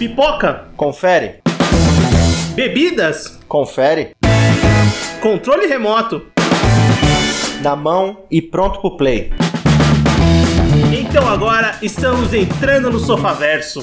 Pipoca? Confere. Bebidas? Confere. Controle remoto? Na mão e pronto pro play. Então agora estamos entrando no Sofaverso.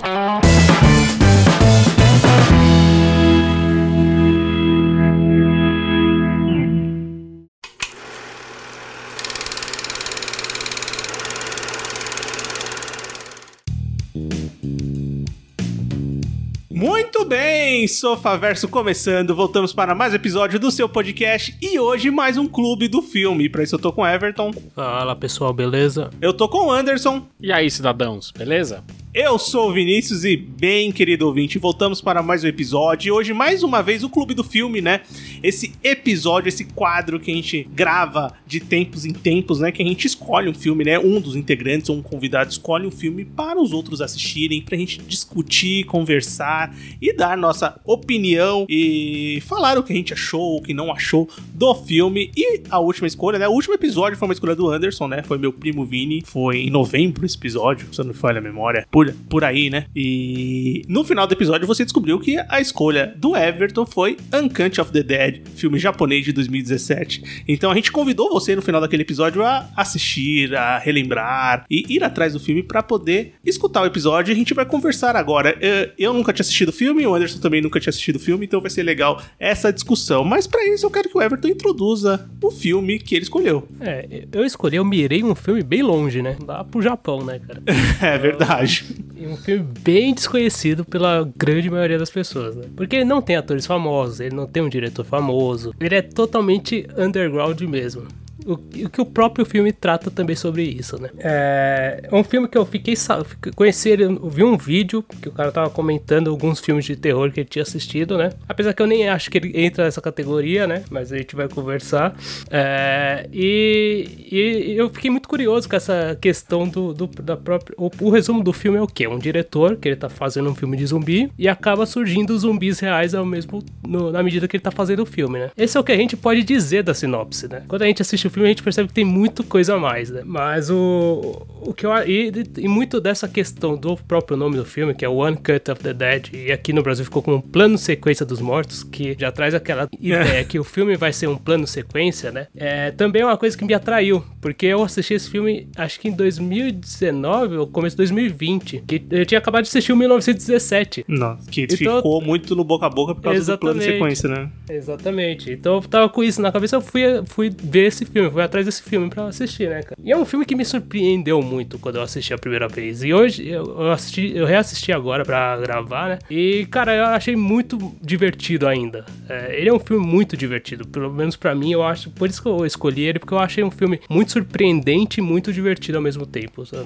Muito bem, Sofaverso começando, voltamos para mais um episódio do seu podcast e hoje mais um clube do filme. Para isso eu tô com o Everton. Fala pessoal, beleza? Eu tô com o Anderson. E aí, cidadãos, beleza? Eu sou o Vinícius e, bem querido ouvinte, voltamos para mais um episódio. E hoje, mais uma vez, o Clube do Filme, né? Esse episódio, esse quadro que a gente grava de tempos em tempos, né? Que a gente escolhe um filme, né? Um dos integrantes ou um convidado escolhe um filme para os outros assistirem, pra gente discutir, conversar e dar nossa opinião e falar o que a gente achou, o que não achou do filme. E a última escolha, né? O último episódio foi uma escolha do Anderson, né? Foi meu primo Vini. Foi em novembro esse episódio, se eu não me falha a memória. Por aí, né? E no final do episódio você descobriu que a escolha do Everton foi Uncut of the Dead, filme japonês de 2017. Então a gente convidou você no final daquele episódio a assistir, a relembrar e ir atrás do filme pra poder escutar o episódio. E a gente vai conversar agora. Eu nunca tinha assistido o filme, o Anderson também nunca tinha assistido o filme, então vai ser legal essa discussão. Mas pra isso eu quero que o Everton introduza o filme que ele escolheu. Eu mirei um filme bem longe, né? Lá pro Japão, né, cara? É verdade. E um filme bem desconhecido pela grande maioria das pessoas, né? Porque ele não tem atores famosos, ele não tem um diretor famoso, ele é totalmente underground mesmo. O que o próprio filme trata também sobre isso, né? É um filme que eu conheci ele, eu vi um vídeo que o cara tava comentando alguns filmes de terror que ele tinha assistido, né? Apesar que eu nem acho que ele entra nessa categoria, né? Mas a gente vai conversar. E eu fiquei muito curioso com essa questão da própria... O resumo do filme é o quê? Um diretor que ele tá fazendo um filme de zumbi e acaba surgindo zumbis reais ao mesmo... na medida que ele tá fazendo o filme, né? Esse é o que a gente pode dizer da sinopse, né? Quando a gente assiste o filme, a gente percebe que tem muita coisa a mais, né? Mas o que eu... E muito dessa questão do próprio nome do filme, que é One Cut of the Dead, e aqui no Brasil ficou como um plano sequência dos mortos, que já traz aquela ideia que o filme vai ser um plano sequência, né? Também é uma coisa que me atraiu, porque eu assisti esse filme, acho que em 2019 ou começo de 2020, que eu tinha acabado de assistir o 1917. Nossa, que então, ficou muito no boca a boca por causa do plano sequência, né? Exatamente. Então eu tava com isso na cabeça, eu fui ver esse filme, fui atrás desse filme pra assistir, né, cara? E é um filme que me surpreendeu muito quando eu assisti a primeira vez. E hoje eu reassisti agora pra gravar, né? E, cara, eu achei muito divertido ainda. Ele é um filme muito divertido, pelo menos pra mim, eu acho. Por isso que eu escolhi ele, porque eu achei um filme muito surpreendente e muito divertido ao mesmo tempo, sabe?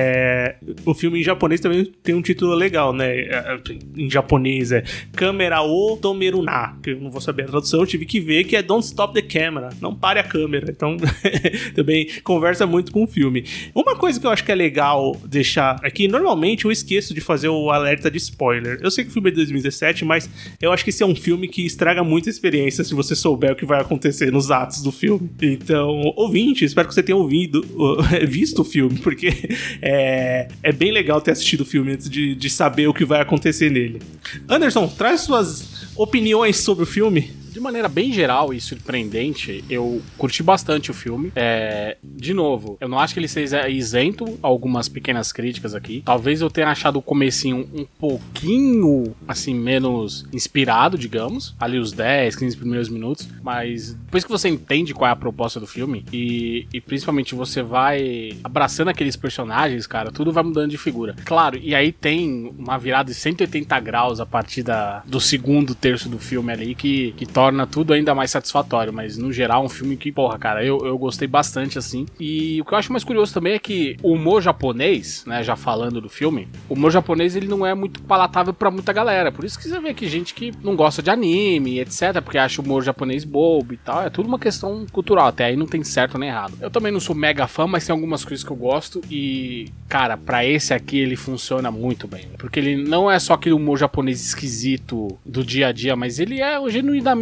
O filme em japonês também tem um título legal, né? Em japonês é Kamera o Tomeruna, que eu não vou saber a tradução, eu tive que ver, que é Don't Stop the Camera, não pare a câmera. Então, também conversa muito com o filme. Uma coisa que eu acho que é legal deixar aqui, normalmente eu esqueço de fazer o alerta de spoiler. Eu sei que o filme é de 2017, mas eu acho que esse é um filme que estraga muita experiência se você souber o que vai acontecer nos atos do filme. Então, ouvinte, espero que você tenha visto o filme, porque é bem legal ter assistido o filme antes de saber o que vai acontecer nele. Anderson, traz suas opiniões sobre o filme. De maneira bem geral e surpreendente, eu curti bastante o filme. De novo, eu não acho que ele seja isento a algumas pequenas críticas aqui. Talvez eu tenha achado o comecinho um pouquinho, assim, menos inspirado, digamos. Ali os 10, 15 primeiros minutos. Mas depois que você entende qual é a proposta do filme e principalmente você vai abraçando aqueles personagens, cara, tudo vai mudando de figura. Claro, e aí tem uma virada de 180 graus a partir do segundo terço do filme ali que torna tudo ainda mais satisfatório, mas no geral é um filme que, porra, cara, eu gostei bastante, assim. E o que eu acho mais curioso também é que o humor japonês, né, já falando do filme, o humor japonês, ele não é muito palatável pra muita galera, por isso que você vê aqui gente que não gosta de anime, etc, porque acha o humor japonês bobo e tal, é tudo uma questão cultural, até aí não tem certo nem errado. Eu também não sou mega fã, mas tem algumas coisas que eu gosto e, cara, pra esse aqui ele funciona muito bem, porque ele não é só aquele humor japonês esquisito do dia a dia, mas ele é genuinamente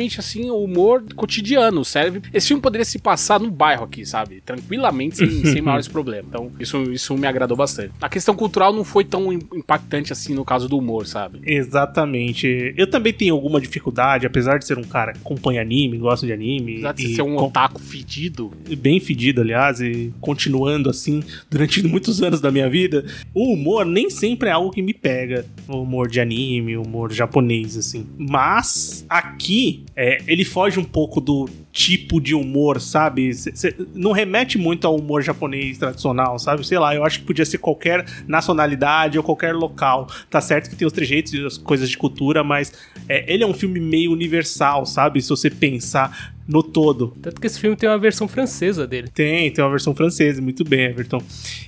realmente, assim, o humor cotidiano, serve. Esse filme poderia se passar no bairro aqui, sabe? Tranquilamente, sem maiores problemas. Então, isso me agradou bastante. A questão cultural não foi tão impactante assim no caso do humor, sabe? Exatamente. Eu também tenho alguma dificuldade, apesar de ser um cara que acompanha anime, gosta de anime. Apesar de ser um otaku fedido. Bem fedido, aliás, e continuando assim durante muitos anos da minha vida, o humor nem sempre é algo que me pega. O humor de anime, o humor japonês, assim. Mas aqui, ele foge um pouco do tipo de humor, sabe? Não remete muito ao humor japonês tradicional, sabe? Sei lá, eu acho que podia ser qualquer nacionalidade ou qualquer local. Tá certo que tem os trejeitos e as coisas de cultura, mas ele é um filme meio universal, sabe? Se você pensar no todo. Tanto que esse filme tem uma versão francesa dele. Tem uma versão francesa, muito bem, Everton.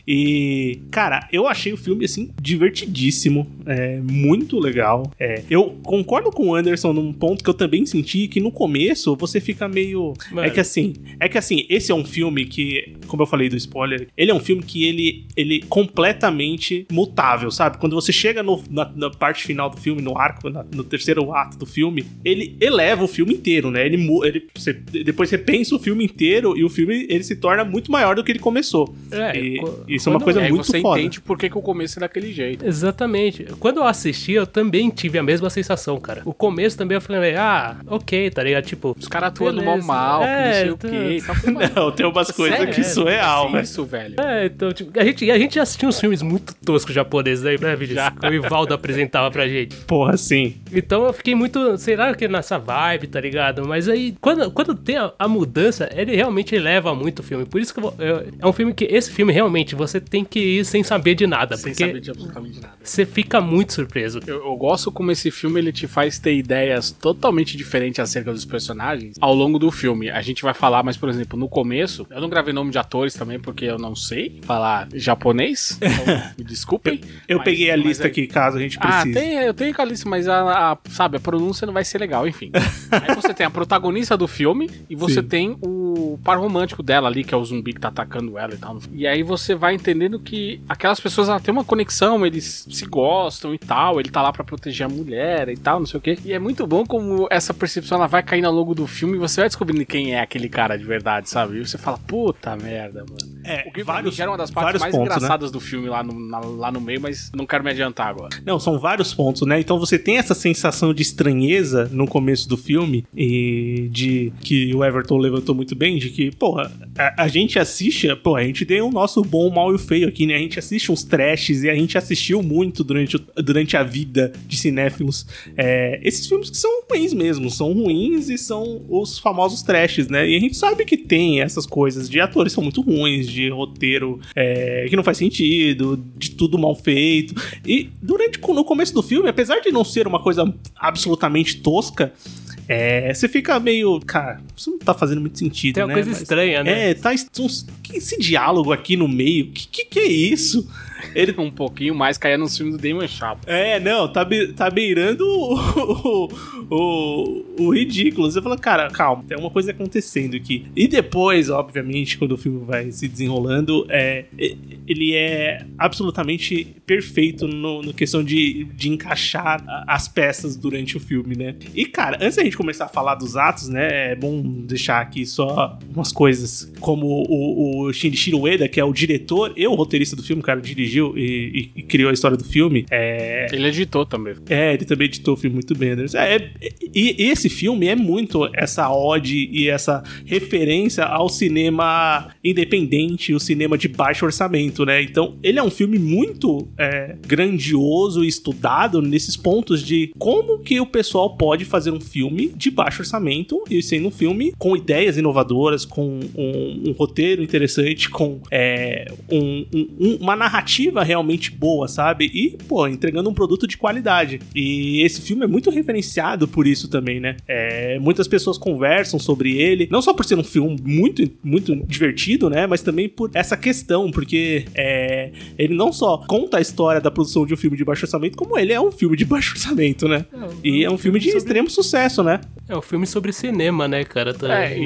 E, cara, eu achei o filme, assim, divertidíssimo, muito legal. Eu concordo com o Anderson num ponto que eu também senti, que no começo você fica meio... Mano. É que assim, esse é um filme que, como eu falei do spoiler, ele é um filme que ele é completamente mutável, sabe? Quando você chega na parte final do filme, no arco, no terceiro ato do filme, ele eleva o filme inteiro, né? Depois você pensa o filme inteiro e o filme ele se torna muito maior do que ele começou. Isso é uma coisa muito foda. Você entende por que o começo é daquele jeito. Exatamente. Quando eu assisti, eu também tive a mesma sensação, cara. O começo também eu falei, ok, tá ligado? Tipo, os caras atuando mal, não sei o quê. Não, tem umas coisas que surreal, velho. Isso, velho. Então, tipo, a gente já assistiu uns filmes muito toscos japoneses aí, né, Vinícius? Que o Ivaldo apresentava pra gente. Porra, sim. Então eu fiquei muito, sei lá, nessa vibe, tá ligado? Mas aí, quando tem a mudança, ele realmente eleva muito o filme. Por isso que é um filme que, esse filme realmente, você tem que ir sem saber de nada. Sem saber de absolutamente nada. Você fica muito surpreso. Eu gosto como esse filme, ele te faz ter ideias totalmente diferentes acerca dos personagens ao longo do filme. A gente vai falar, mas, por exemplo, no começo, eu não gravei nome de atores também, porque eu não sei falar japonês, então me desculpem. Eu peguei a lista aqui, caso a gente precise. Eu tenho a lista, mas sabe, a pronúncia não vai ser legal, enfim. Aí você tem a protagonista do filme e você tem o par romântico dela ali, que é o zumbi que tá atacando ela e tal. E aí você vai entendendo que aquelas pessoas, ela tem uma conexão, eles se gostam e tal, ele tá lá pra proteger a mulher e tal, não sei o quê. E é muito bom como essa percepção, ela vai caindo ao longo do filme e você vai descobrindo quem é aquele cara de verdade, sabe? E você fala, puta merda, mano. O que gera uma das partes mais pontos, engraçadas, né, do filme lá no meio, mas não quero me adiantar agora. Não, são vários pontos, né? Então você tem essa sensação de estranheza no começo do filme e que o Everton levantou muito bem, de que, porra, a gente assiste, a gente tem o nosso bom, o mal e o feio aqui, né? A gente assiste uns trashes e a gente assistiu muito durante a vida de cinéfilos. Esses filmes que são ruins mesmo, são ruins e são os famosos trashes, né? E a gente sabe que tem essas coisas de atores são muito ruins, de roteiro que não faz sentido, de tudo mal feito. E no começo do filme, apesar de não ser uma coisa absolutamente tosca, você fica meio... Cara, isso não tá fazendo muito sentido, né? Tem uma coisa estranha, né? Esse diálogo aqui no meio, que é isso? Ele um pouquinho mais caía no filme do Damon Chappelle. Não, tá beirando o ridículo. Você fala, cara, calma, tem uma coisa acontecendo aqui. E depois, obviamente, quando o filme vai se desenrolando, ele é absolutamente perfeito no questão de encaixar as peças durante o filme, né? E, cara, antes da gente começar a falar dos atos, né, é bom deixar aqui só umas coisas, como o Shinichiro Ueda, que é o diretor e o roteirista do filme, cara, dirigiu e criou a história do filme. Ele editou também. Ele também editou o filme muito bem, Anderson. E esse filme é muito essa ode e essa referência ao cinema independente, o cinema de baixo orçamento, né? Então, ele é um filme muito grandioso e estudado nesses pontos de como que o pessoal pode fazer um filme de baixo orçamento e sendo um filme com ideias inovadoras, com um roteiro interessante, com uma narrativa realmente boa, sabe? E, entregando um produto de qualidade. E esse filme é muito referenciado por isso também, né? Muitas pessoas conversam sobre ele, não só por ser um filme muito, muito divertido, né? Mas também por essa questão, porque ele não só conta a história da produção de um filme de baixo orçamento, como ele é um filme de baixo orçamento, né? E é um filme de extremo sucesso, né? É um filme sobre cinema, né, cara?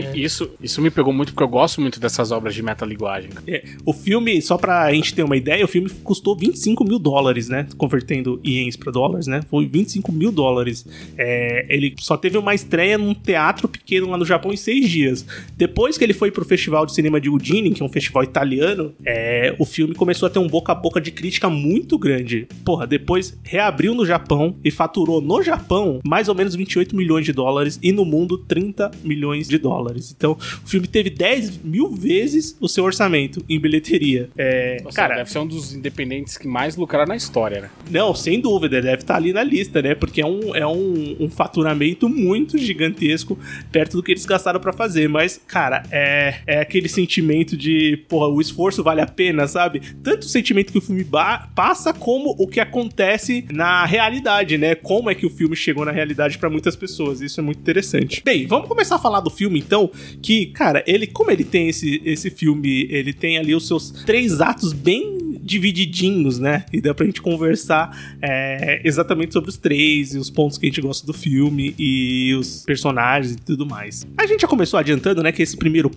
Isso me pegou muito, porque eu gosto muito dessas obras de metalinguagem. O filme, só pra gente ter uma ideia, o filme filme custou $25.000, né? Convertendo ienes para dólares, né? Foi $25.000. Ele só teve uma estreia num teatro pequeno lá no Japão em 6 dias. Depois que ele foi pro Festival de Cinema de Udine, que é um festival italiano, o filme começou a ter um boca a boca de crítica muito grande. Porra, depois reabriu no Japão e faturou no Japão mais ou menos $28 milhões e no mundo $30 milhões. Então, o filme teve 10.000 vezes o seu orçamento em bilheteria. Nossa, Cara, deve ser um dos independentes que mais lucraram na história, né? não, sem dúvida, deve estar ali na lista, né? Porque é um faturamento muito gigantesco perto do que eles gastaram pra fazer. Mas, cara, é aquele sentimento de, porra, o esforço vale a pena, sabe? Tanto o sentimento que o filme passa, como o que acontece na realidade, né? Como é que o filme chegou na realidade pra muitas pessoas. Isso é muito interessante. Bem, vamos começar a falar do filme, então, que, cara, como ele tem esse filme, ele tem ali os seus 3 atos bem divididinhos, né? E dá pra gente conversar exatamente sobre os 3 e os pontos que a gente gosta do filme e os personagens e tudo mais. A gente já começou adiantando, né, que esse primeiro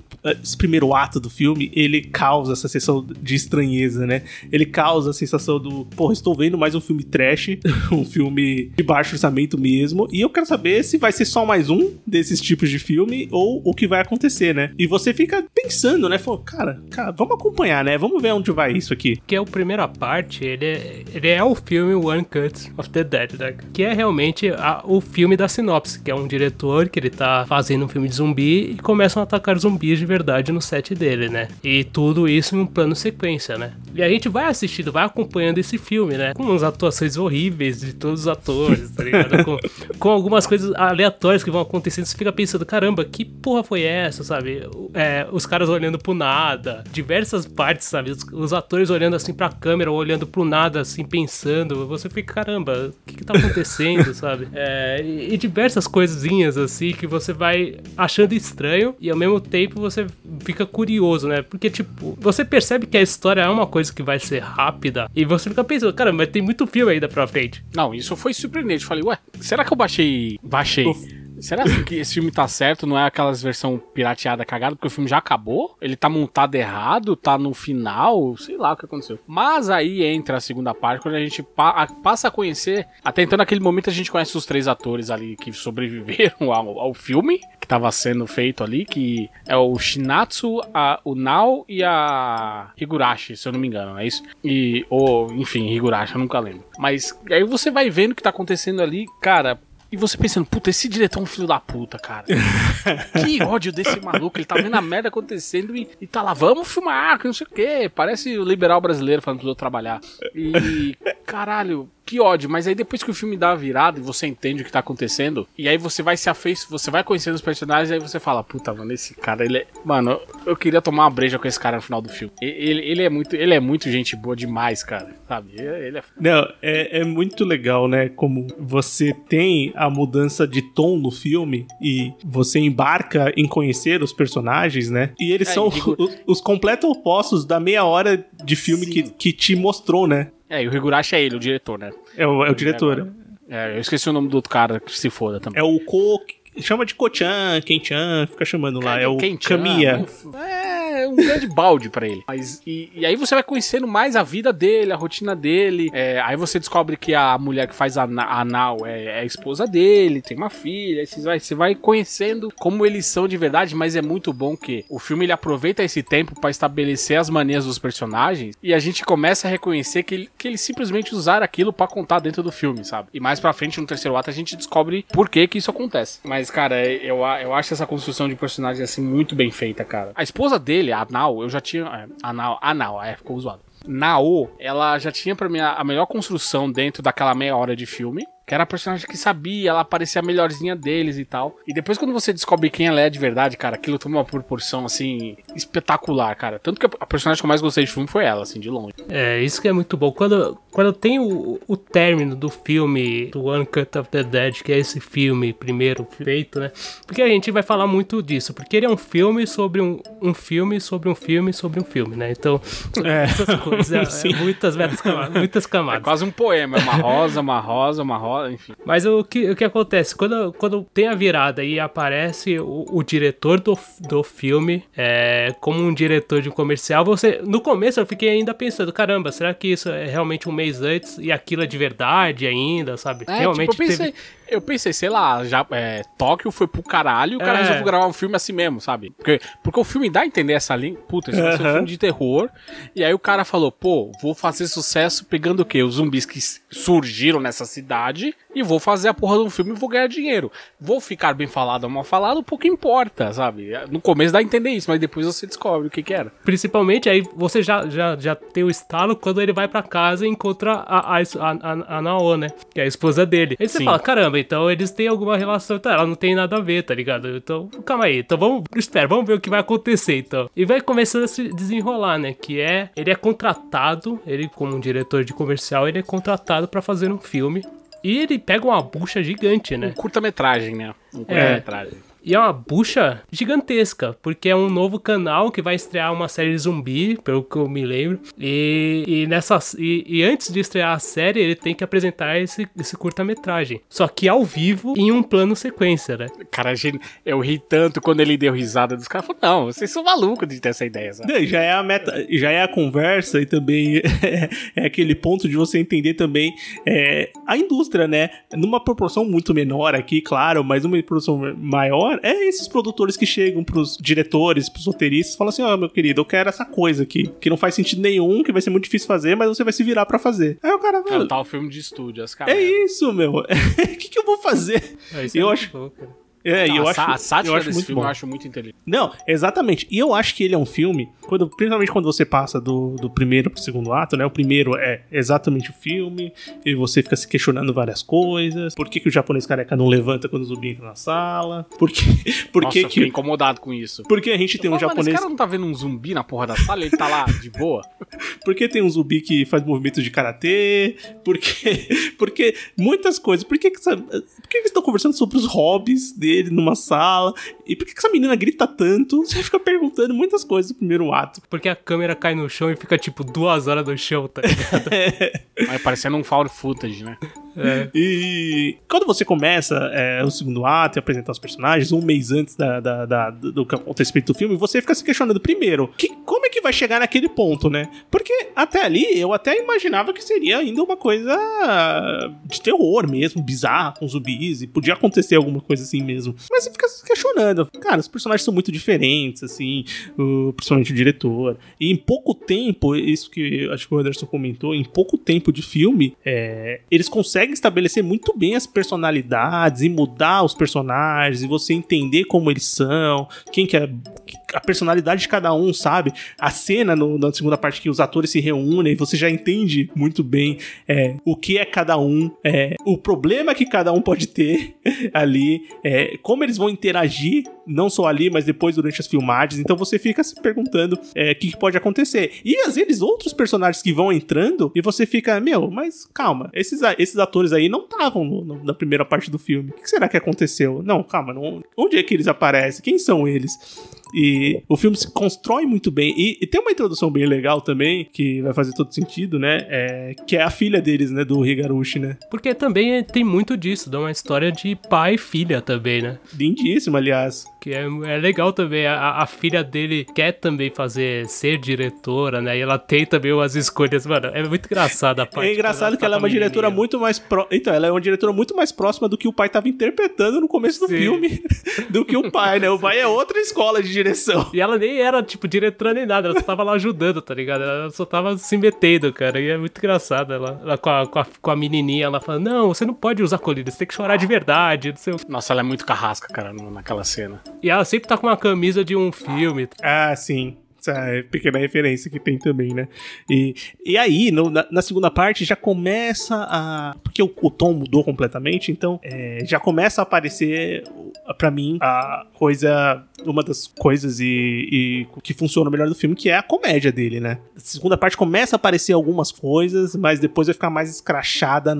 ato do filme, ele causa essa sensação de estranheza, né? Ele causa a sensação do, porra, estou vendo mais um filme trash, um filme de baixo orçamento mesmo, e eu quero saber se vai ser só mais um desses tipos de filme ou o que vai acontecer, né? E você fica pensando, né? Fala, cara, vamos acompanhar, né? Vamos ver onde vai isso aqui. Que é a primeira parte, ele é o filme One Cut of the Dead, né? Que é realmente o filme da sinopse, que é um diretor que ele tá fazendo um filme de zumbi e começam a atacar zumbis de verdade no set dele, né? E tudo isso em um plano sequência, né? E a gente vai assistindo, vai acompanhando esse filme, né? Com umas atuações horríveis de todos os atores, tá ligado? com algumas coisas aleatórias que vão acontecendo, você fica pensando, caramba, que porra foi essa, sabe? Os caras olhando pro nada, diversas partes, sabe? Os atores olhando assim pra câmera, olhando pro nada, assim, pensando, você fica, caramba, o que tá acontecendo, sabe? E diversas coisinhas, assim, que você vai achando estranho e ao mesmo tempo você fica curioso, né? Porque, tipo, você percebe que a história é uma coisa que vai ser rápida e você fica pensando, caramba, mas tem muito filme ainda pra frente. Não, isso foi surpreendente. Falei, ué, será que eu baixei? Será que esse filme tá certo? Não é aquelas versão pirateada cagada? Porque o filme já acabou? Ele tá montado errado? Tá no final? Sei lá o que aconteceu. Mas aí entra a segunda parte, quando a gente passa a conhecer. Até então, naquele momento, a gente conhece os 3 atores ali que sobreviveram ao filme que tava sendo feito ali, que é o Shinatsu, o Nao e a Higurashi, se eu não me engano, não é isso? Enfim, Higurashi, eu nunca lembro. Mas aí você vai vendo o que tá acontecendo ali, cara. E você pensando, puta, esse diretor é um filho da puta, cara. Que ódio desse maluco. Ele tá vendo a merda acontecendo e tá lá, vamos filmar, que não sei o quê. Parece o liberal brasileiro falando pra eu trabalhar. E, caralho, que ódio. Mas aí depois que o filme dá a virada e você entende o que tá acontecendo, e aí você vai você vai conhecendo os personagens, e aí você fala, puta, mano, esse cara, ele é... Mano, eu queria tomar uma breja com esse cara no final do filme. Ele é muito gente boa demais, cara, sabe? Ele é... Não, é muito legal, né? Como você tem a mudança de tom no filme e você embarca em conhecer os personagens, né? E eles são os completos opostos da meia hora de filme que te mostrou, né? E o Higurashi é ele, o diretor, né? É o diretor. Eu esqueci o nome do outro cara que se foda também. É o chama de Ko-chan, Ken-chan, fica chamando lá. É o Kamiya. É um grande balde pra ele. Mas, e aí você vai conhecendo mais a vida dele, a rotina dele. Aí você descobre que a mulher que faz a Nao é a esposa dele, tem uma filha. Aí você vai conhecendo como eles são de verdade, mas é muito bom que o filme ele aproveita esse tempo pra estabelecer as manias dos personagens e a gente começa a reconhecer que eles simplesmente usaram aquilo pra contar dentro do filme, sabe? E mais pra frente, no terceiro ato, a gente descobre por que isso acontece. Mas, cara, eu acho essa construção de personagem assim muito bem feita, cara. A esposa dele, a Nao, eu já tinha... A Nao, ficou zoado. Nao, ela já tinha pra mim a melhor construção dentro daquela meia hora de filme. Que era a personagem que sabia, ela parecia a melhorzinha deles e tal. E depois quando você descobre quem ela é de verdade, cara, aquilo toma uma proporção, assim, espetacular, cara. Tanto que a personagem que eu mais gostei de filme foi ela, assim, de longe. Isso que é muito bom. Quando tem o término do filme, do Uncut of the Dead, que é esse filme primeiro feito, né? Porque a gente vai falar muito disso, porque ele é um filme sobre um filme sobre um filme sobre um filme, né? Então, essas coisas, muitas camadas. É quase um poema, é uma rosa, enfim. Mas o que acontece? Quando tem a virada e aparece o diretor do filme como um diretor de um comercial, no começo eu fiquei ainda pensando, caramba, será que isso é realmente um mês antes e aquilo é de verdade ainda, sabe? Realmente tipo, eu pensei, sei lá, Tóquio foi pro caralho e o cara resolveu gravar um filme assim mesmo, sabe? Porque o filme dá a entender essa linha. Puta, isso vai ser um filme de terror. E aí o cara falou, pô, vou fazer sucesso pegando o quê? Os zumbis que surgiram nessa cidade e vou fazer a porra de um filme e vou ganhar dinheiro. Vou ficar bem falado ou mal falado, pouco importa, sabe? No começo dá a entender isso, mas depois você descobre o que era. Principalmente aí você já tem o estalo quando ele vai pra casa e encontra a Nao, né? Que é a esposa dele. Aí você fala, caramba, então eles têm alguma relação, tá? Ela não tem nada a ver, tá ligado? Então, calma aí. Então vamos ver o que vai acontecer, então. E vai começando a se desenrolar, né? Ele é contratado, ele como um diretor de comercial, ele é contratado pra fazer um filme. E ele pega uma bucha gigante, né? Um curta-metragem, né? Um curta-metragem. E é uma bucha gigantesca, porque é um novo canal que vai estrear uma série de zumbi, pelo que eu me lembro. E antes de estrear a série, ele tem que apresentar esse curta-metragem. Só que ao vivo, em um plano sequência, né? Cara, eu ri tanto quando ele deu risada dos caras. Falou, não, vocês são malucos de ter essa ideia, sabe? Já é a meta, já é a conversa e também é aquele ponto de você entender também a indústria, né? Numa proporção muito menor aqui, claro, mas numa proporção maior, esses produtores que chegam pros diretores, pros roteiristas, falam assim, meu querido, eu quero essa coisa aqui, que não faz sentido nenhum, que vai ser muito difícil fazer, mas você vai se virar pra fazer. Aí o cara... É tal filme de estúdio, as caras. É isso, meu. O que eu vou fazer? Eu acho... A sátira desse filme bom. eu acho muito inteligente. Não, exatamente. E eu acho que ele é um filme, principalmente quando você passa do primeiro pro segundo ato, né? O primeiro é exatamente o filme, e você fica se questionando várias coisas. Por que o japonês careca não levanta quando o zumbi entra na sala? Por que eu fiquei incomodado com isso. Porque a gente tem um japonês... Esse cara não tá vendo um zumbi na porra da sala? Ele tá lá de boa? Porque tem um zumbi que faz movimentos de karatê? Porque muitas coisas. Por que eles estão conversando sobre os hobbies dele numa sala? E por que essa menina grita tanto? Você fica perguntando muitas coisas no primeiro ato. Porque a câmera cai no chão e fica tipo 2 horas no chão, tá ligado? Vai parecendo um found footage, né? E quando você começa o segundo ato e apresentar os personagens, um mês antes do acontecimento do filme, você fica se questionando primeiro, como é que vai chegar naquele ponto, né? Porque até ali eu até imaginava que seria ainda uma coisa de terror mesmo, bizarra, com zumbis, e podia acontecer alguma coisa assim mesmo. Mas você fica se questionando, cara, os personagens são muito diferentes, assim, principalmente o diretor. E em pouco tempo, isso que acho que o Anderson comentou, em pouco tempo de filme, eles conseguem estabelecer muito bem as personalidades e mudar os personagens, e você entender como eles são, quem que é a personalidade de cada um, sabe? A cena na segunda parte que os atores se reúnem, você já entende muito bem o que é cada um, o problema que cada um pode ter ali, como eles vão interagir, não só ali, mas depois durante as filmagens. Então você fica se perguntando o que pode acontecer. E às vezes outros personagens que vão entrando e você fica, mas calma, esses atores aí não estavam na primeira parte do filme. O que será que aconteceu? Não, calma, onde é que eles aparecem? Quem são eles? E o filme se constrói muito bem. E tem uma introdução bem legal também, que vai fazer todo sentido, né? Que é a filha deles, né? Do Higarushi, né? Porque também tem muito disso, dá uma história de pai e filha também, né? Lindíssima, aliás. Que é legal também. A filha dele quer também ser diretora, né? E ela tem também umas escolhas, mano. É muito engraçado a parte. É engraçado que ela é uma diretora muito mais Então, ela é uma diretora muito mais próxima do que o pai estava interpretando no começo do filme do que o pai, né? O pai é outra escola de direção. E ela nem era, tipo, diretora nem nada, ela só tava lá ajudando, tá ligado? Ela só tava se metendo, cara. E é muito engraçado. Ela com a menininha, ela fala, não, você não pode usar colírio, você tem que chorar de verdade, não sei o que. Nossa, ela é muito carrasca, cara, naquela cena. E ela sempre tá com uma camisa de um filme. Ah, sim. Essa pequena referência que tem também, né? E aí, na segunda parte, já começa a... Porque o tom mudou completamente, então já começa a aparecer, pra mim, a coisa... Uma das coisas e que funciona melhor do filme, que é a comédia dele, né? A segunda parte começa a aparecer algumas coisas, mas depois vai ficar mais escrachada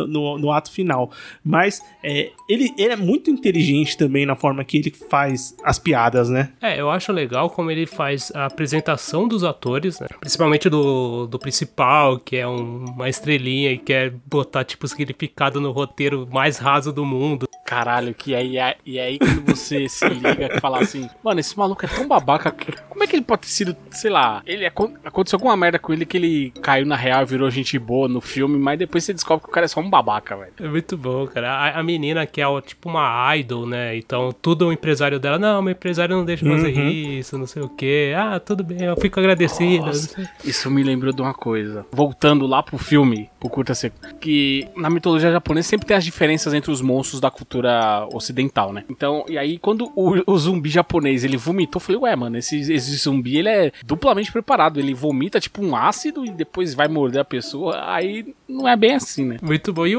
no ato final. Mas ele é muito inteligente também na forma que ele faz as piadas, né? Eu acho legal como ele faz a apresentação dos atores, né? Principalmente do principal, que é uma estrelinha e quer botar, tipo, significado no roteiro mais raso do mundo. Caralho, e aí quando você se liga e fala assim, mano, esse maluco é tão babaca, como é que ele pode ter sido, sei lá, aconteceu alguma merda com ele que ele caiu na real e virou gente boa no filme, mas depois você descobre que o cara é só um babaca, velho. É muito bom, cara. A menina que é tipo uma idol, né? Então tudo o empresário dela, não, meu empresário não deixa fazer isso, não sei o quê. Ah, tudo bem, eu fico agradecida. Nossa, isso me lembrou de uma coisa. Voltando lá pro filme, pro Curta Seco, que na mitologia japonesa sempre tem as diferenças entre os monstros da cultura ocidental, né? Então, e aí quando o zumbi japonês, ele vomitou, eu falei, ué, mano, esse zumbi, ele é duplamente preparado, ele vomita tipo um ácido e depois vai morder a pessoa, aí não é bem assim, né? Muito bom.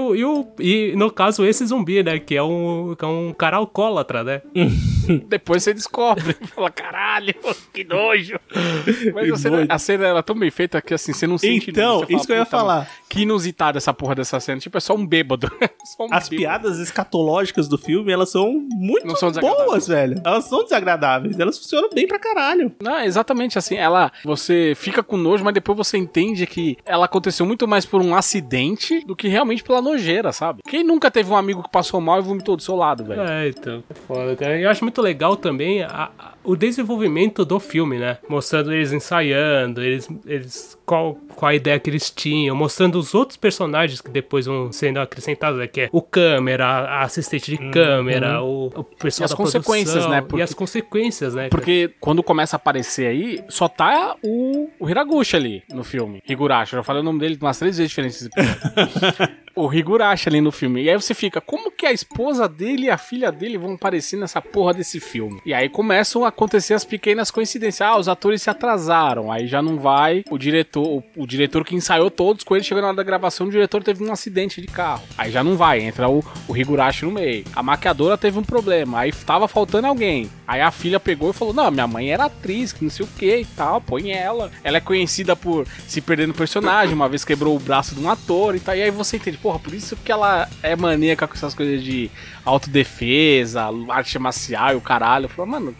E no caso, esse zumbi, né, que é um cara alcoólatra, né? Depois você descobre, fala, caralho, que nojo. Mas a cena ela é tão bem feita que assim, você não sente. Então, você isso que eu ia falar. Mano, que inusitada essa porra dessa cena, tipo, é só um bêbado. As piadas escatológicas do filme, elas são muito boas, velho. Elas são desagradáveis, elas funcionam bem pra caralho. Não, exatamente, assim, você fica com nojo, mas depois você entende que ela aconteceu muito mais por um acidente do que realmente pela nojeira, sabe? Quem nunca teve um amigo que passou mal e vomitou do seu lado, velho? Então, é foda, cara. Eu acho muito legal também o desenvolvimento do filme, né? Mostrando eles ensaiando, eles qual a ideia que eles tinham, mostrando os outros personagens que depois vão sendo acrescentados, né? Que é o câmera, a assistente de câmera, o pessoal da consequências, né? E as consequências, né? Porque quando começa a aparecer aí, só tá o Hiraguchi ali no filme. Higurashi, eu já falei o nome dele umas 3 vezes diferentes. O Higurashi ali no filme. E aí você fica, como que a esposa dele e a filha dele vão aparecer nessa porra desse filme? E aí começam a acontecer as pequenas coincidências. Ah, os atores se atrasaram. Aí já não vai o diretor que ensaiou todos com ele, chegando na hora da gravação, o diretor teve um acidente de carro. Aí já não vai, entra o Higurashi no meio. A maquiadora teve um problema, aí tava faltando alguém. Aí a filha pegou e falou, não, minha mãe era atriz, que não sei o que e tal, põe ela. Ela é conhecida por se perder no personagem, uma vez quebrou o braço de um ator e tal. E aí você entende, porra, por isso que ela é maníaca com essas coisas de autodefesa, arte marcial e o caralho. Eu falo, mano,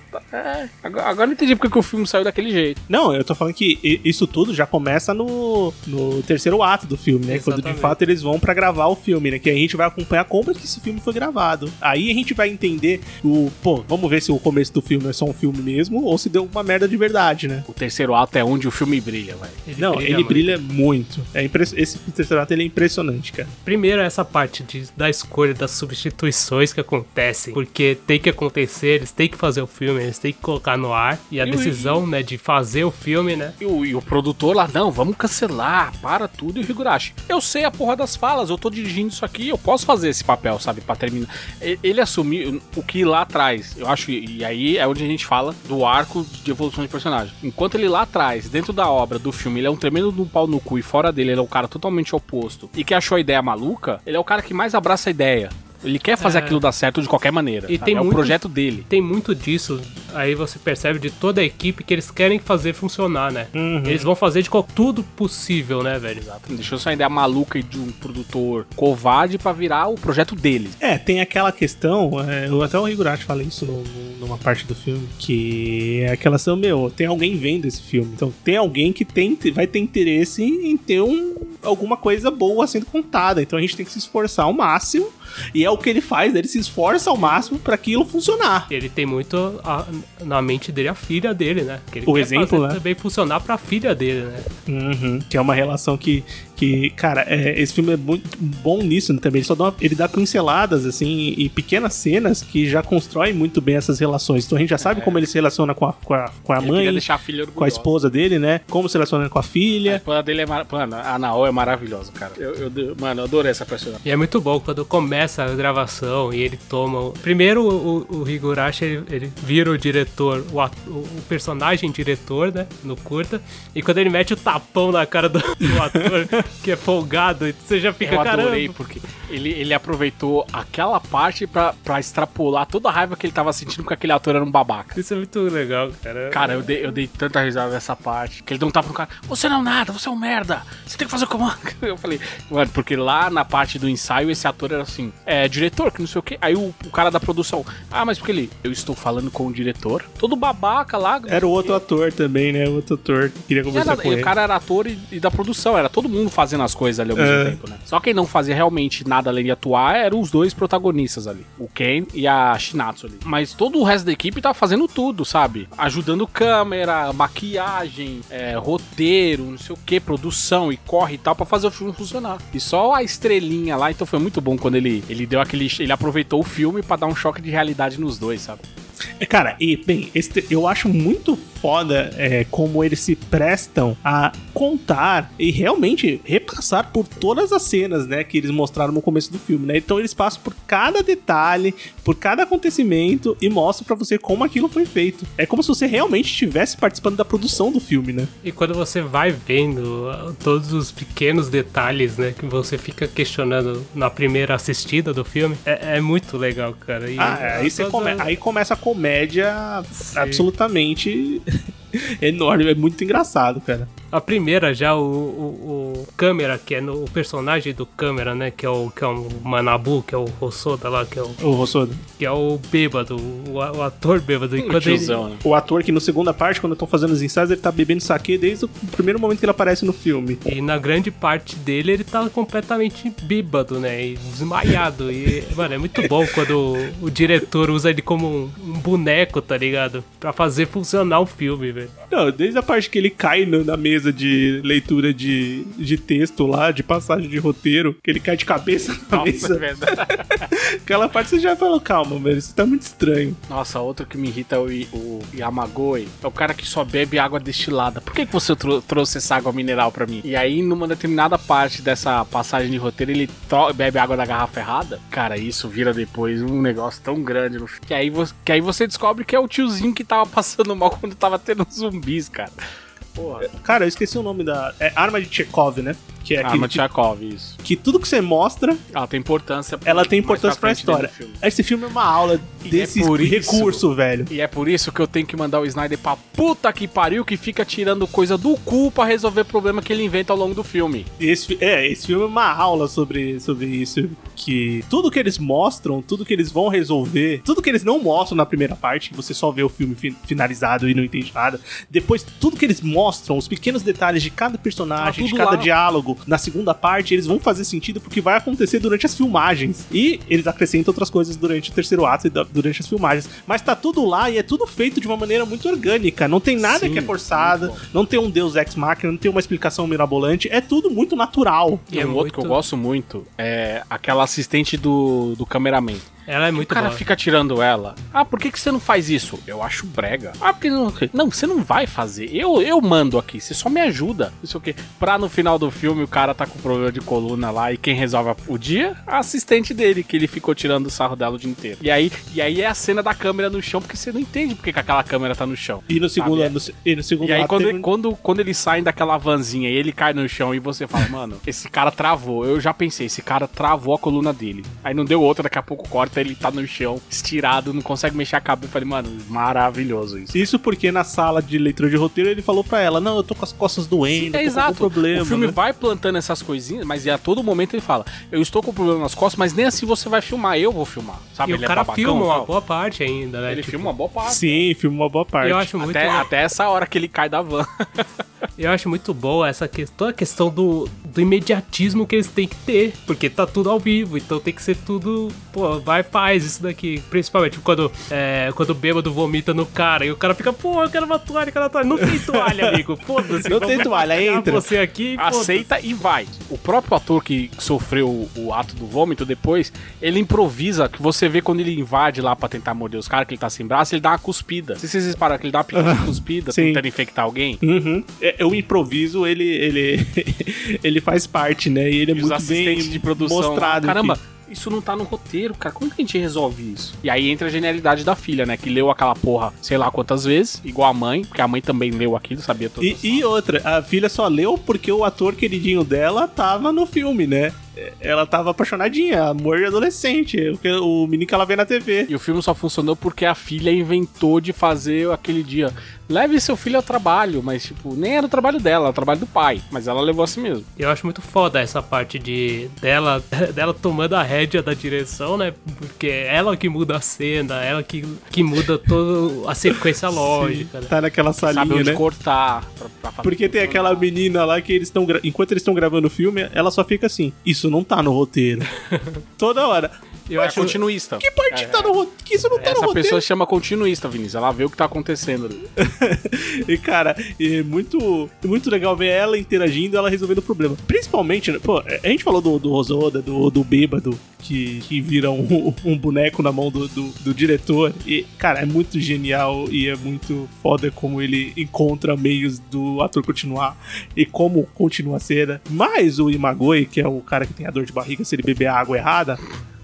agora eu entendi porque o filme saiu daquele jeito. Não, eu tô falando que isso tudo já começa no terceiro ato do filme, né? Exatamente. Quando de fato eles vão pra gravar o filme, né? Que a gente vai acompanhar como é que esse filme foi gravado. Aí a gente vai entender vamos ver se o começo do filme é só um filme mesmo ou se deu uma merda de verdade, né? O terceiro ato é onde o filme brilha, velho. Ele brilha muito. Esse terceiro ato ele é impressionante, cara. Primeiro essa parte da escolha das substituições que acontecem, porque tem que acontecer, eles têm que fazer o filme, eles têm que colocar no ar, e a decisão, né, de fazer o filme, né? E o produtor lá, não, vamos cancelar, para tudo, e o Higurashi, eu sei a porra das falas, eu tô dirigindo isso aqui, eu posso fazer esse papel, sabe, pra terminar. Ele assumiu o que lá atrás, eu acho, e aí é onde a gente fala do arco de evolução de personagem. Enquanto ele lá atrás, dentro da obra, do filme, ele é um tremendo do pau no cu, e fora dele ele é um cara totalmente oposto, e que achou a ideia maluca, ele é o cara que mais abraça a ideia. Ele quer fazer aquilo dar certo de qualquer maneira. E tem o projeto dele. Tem muito disso. Aí você percebe de toda a equipe que eles querem fazer funcionar, né? Uhum. Eles vão fazer de tudo possível, né, velho? Exato. Deixou só uma ideia maluca de um produtor covarde pra virar o projeto dele. Tem aquela questão, até o Higurashi fala isso numa parte do filme, que é aquela questão, tem alguém vendo esse filme. Então tem alguém que vai ter interesse em ter alguma coisa boa sendo contada. Então a gente tem que se esforçar ao máximo. E é o que ele faz, ele se esforça ao máximo pra aquilo funcionar. Ele tem muito na mente dele a filha dele, né? Que ele o exemplo, né? Também funcionar pra filha dele, né? Uhum. Que é uma relação que Que, cara, esse filme é muito bom nisso também. Ele dá pinceladas, assim, e pequenas cenas que já constroem muito bem essas relações. Então a gente já sabe como ele se relaciona com a mãe, deixar a filha com a esposa dele, né? Como se relaciona com a filha. A esposa dele Mano, a Nao é maravilhosa, cara. Mano, eu adorei essa personagem. E é muito bom quando começa a gravação e ele toma... Primeiro o Higurashi, ele vira o diretor, o personagem diretor, né? No curta. E quando ele mete o tapão na cara do ator, que é folgado, você já fica, caramba. Eu adorei, porque ele aproveitou aquela parte pra extrapolar toda a raiva que ele tava sentindo porque aquele ator era um babaca. Isso é muito legal, cara. Cara, eu dei tanta risada nessa parte, que ele deu um tapa no cara. Você não é nada, você é um merda. Você tem que fazer como... Eu falei, mano, porque lá na parte do ensaio, esse ator era assim, diretor, que não sei o quê. Aí o cara da produção, mas porque eu estou falando com o diretor, todo babaca lá. Era o outro ator também, né? O outro ator que queria conversar com ele. O cara era ator e da produção, era todo mundo fazendo as coisas ali ao mesmo tempo, né? Só quem não fazia realmente nada além de atuar eram os dois protagonistas ali, o Ken e a Shinatsu ali. Mas todo o resto da equipe tava fazendo tudo, sabe? Ajudando câmera, maquiagem, roteiro, não sei o que, produção e corre e tal pra fazer o filme funcionar. E só a estrelinha lá, então foi muito bom quando ele deu ele aproveitou o filme pra dar um choque de realidade nos dois, sabe? Cara, e bem, eu acho muito foda como eles se prestam a contar e realmente repassar por todas as cenas, né, que eles mostraram no começo do filme, né? Então eles passam por cada detalhe, por cada acontecimento e mostram pra você como aquilo foi feito. É como se você realmente estivesse participando da produção do filme, né? E quando você vai vendo todos os pequenos detalhes, né, que você fica questionando na primeira assistida do filme, é muito legal, cara. E aí começa a comédia absolutamente enorme, é muito engraçado, cara. A primeira já, o câmera, que é o personagem do câmera, né, que é o Manabu, que é o Hosoda lá, que é o Hosoda. Que é o bêbado, o ator bêbado. E quando né? O ator que na segunda parte, quando estão fazendo os ensaios, ele tá bebendo saquê desde o primeiro momento que ele aparece no filme. E na grande parte dele, ele tá completamente bêbado, né, e desmaiado. E, mano, é muito bom quando o diretor usa ele como um boneco, tá ligado? Pra fazer funcionar o filme, velho. Não, desde a parte que ele cai na mesa de leitura de texto lá, de passagem de roteiro, que ele cai de cabeça na mesa. É verdade. Aquela parte você já falou, calma, velho, isso tá muito estranho. Nossa, outro que me irrita é o Yamagoi. É o cara que só bebe água destilada. Por que você trouxe essa água mineral pra mim? E aí, numa determinada parte dessa passagem de roteiro, ele bebe água da garrafa errada. Cara, isso vira depois um negócio tão grande no filme. Que aí você descobre que é o tiozinho que tava passando mal quando tava tendo zumbis, cara. Porra. Cara, eu esqueci o nome da... É Arma de Chekhov, né? Que é Arma de Chekhov, isso. Que tudo que você mostra... Ela tem importância pra história. Esse filme é uma aula desse recurso, velho. E é por isso que eu tenho que mandar o Snyder pra puta que pariu, que fica tirando coisa do cu pra resolver problema que ele inventa ao longo do filme. Esse filme é uma aula sobre isso. Que tudo que eles mostram, tudo que eles vão resolver, tudo que eles não mostram na primeira parte, você só vê o filme finalizado e não entende nada. Depois, tudo que eles mostram, os pequenos detalhes de cada personagem, de cada diálogo, na segunda parte, eles vão fazer sentido porque vai acontecer durante as filmagens. E eles acrescentam outras coisas durante o terceiro ato e durante as filmagens. Mas tá tudo lá e é tudo feito de uma maneira muito orgânica. Não tem nada que é forçado, não tem um Deus Ex Machina, não tem uma explicação mirabolante. É tudo muito natural. E outro que eu gosto muito é aquela assistente do cameraman. Ela é muito boa. O cara fica tirando ela. Por que você não faz isso? Eu acho brega. Porque não... Não, você não vai fazer. Eu mando aqui. Você só me ajuda. Não sei o quê. Pra no final do filme o cara tá com problema de coluna lá e quem resolve o dia? A assistente dele, que ele ficou tirando o sarro dela o dia inteiro. E aí é a cena da câmera no chão, porque você não entende porque que aquela câmera tá no chão. E no segundo E aí quando eles saem daquela vanzinha e ele cai no chão e você fala, mano, esse cara travou. Eu já pensei, esse cara travou a coluna dele. Aí não deu outra, daqui a pouco corta, ele tá no chão, estirado, não consegue mexer a cabeça. Eu falei, mano, maravilhoso isso. Isso porque na sala de leitura de roteiro ele falou pra ela, não, eu tô com as costas doendo, tô com problema. O filme vai plantando essas coisinhas, mas a todo momento ele fala, eu estou com problema nas costas, mas nem assim você vai filmar, eu vou filmar. Sabe? E o cara filma uma boa parte ainda, né? Ele filma uma boa parte. Sim, filma uma boa parte. Eu acho muito até essa hora que ele cai da van. Eu acho muito boa toda a questão do do imediatismo que eles têm que ter, porque tá tudo ao vivo, então tem que ser tudo, pô, vai, faz isso daqui. Principalmente quando o bêbado vomita no cara, e o cara fica, pô, eu quero uma toalha, Não tem toalha, amigo, foda-se. Não tem toalha, entra. Você aqui, aceita e vai. O próprio ator que sofreu o ato do vômito depois, ele improvisa, que você vê quando ele invade lá pra tentar morder os caras, que ele tá sem braço, ele dá uma cuspida. Se vocês repararam que ele dá uma pequena cuspida tentando infectar alguém. O improviso, ele faz parte, né? E ele é muito bem de produção mostrado. Caramba, isso não tá no roteiro, cara. Como que a gente resolve isso? E aí entra a genialidade da filha, né? Que leu aquela porra sei lá quantas vezes, igual a mãe, porque a mãe também leu aquilo, sabia tudo. E outra, a filha só leu porque o ator queridinho dela tava no filme, né? Ela tava apaixonadinha, amor de adolescente, o menino que ela vê na TV. E o filme só funcionou porque a filha inventou de fazer aquele dia. Leve seu filho ao trabalho, mas tipo, nem era o trabalho dela, era o trabalho do pai. Mas ela levou assim mesmo. Eu acho muito foda essa parte dela tomando a rédea da direção, né? Porque é ela que muda a cena, ela que muda toda a sequência lógica. Né? Tá naquela salinha, sabe onde né? cortar. Pra porque tem aquela menina lá que enquanto eles estão gravando o filme, ela só fica assim, isso não tá no roteiro. Toda hora. Eu acho continuista. Que parte tá no roteiro? Que isso não tá no roteiro? Essa pessoa chama continuista, Vinícius. Ela vê o que tá acontecendo. E, cara, é muito legal ver ela interagindo e ela resolvendo o problema. Principalmente, né, pô, a gente falou do Hosoda, do bêbado, que vira um boneco na mão do diretor. E, cara, é muito genial e é muito foda como ele encontra meios do ator continuar e como continua a cena. Mas o Imagoi, que é o cara que tem a dor de barriga se ele beber a água errada...